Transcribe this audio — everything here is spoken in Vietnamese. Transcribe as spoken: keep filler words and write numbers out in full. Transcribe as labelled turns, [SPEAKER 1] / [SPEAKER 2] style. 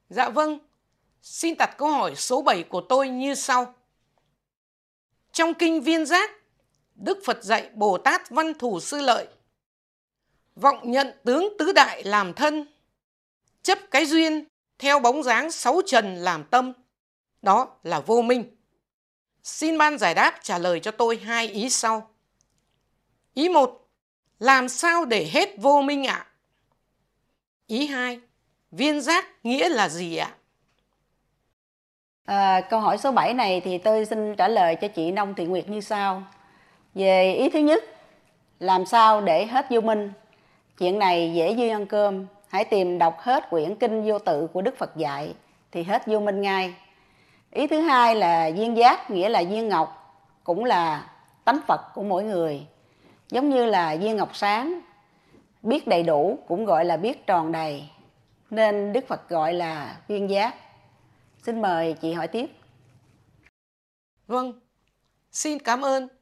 [SPEAKER 1] Dạ vâng, xin đặt câu hỏi số bảy của tôi như sau. Trong kinh Viên Giác, Đức Phật dạy Bồ Tát Văn Thù Sư Lợi vọng nhận tướng tứ đại làm thân, chấp cái duyên theo bóng dáng sáu trần làm tâm, đó là vô minh. Xin ban giải đáp trả lời cho tôi hai ý sau. Ý một, làm sao để hết vô minh ạ? Ý hai, viên giác nghĩa là gì ạ?
[SPEAKER 2] À, câu hỏi số bảy này thì tôi xin trả lời cho chị Nông Thị Nguyệt như sau. Về ý thứ nhất, làm sao để hết vô minh? Chuyện này dễ như ăn cơm, hãy tìm đọc hết quyển kinh vô tự của Đức Phật dạy thì hết vô minh ngay. Ý thứ hai là duyên giác, nghĩa là duyên ngọc, cũng là tánh Phật của mỗi người. Giống như là viên ngọc sáng, biết đầy đủ cũng gọi là biết tròn đầy, nên Đức Phật gọi là viên giác. Xin mời chị hỏi tiếp.
[SPEAKER 1] Vâng, xin cảm ơn.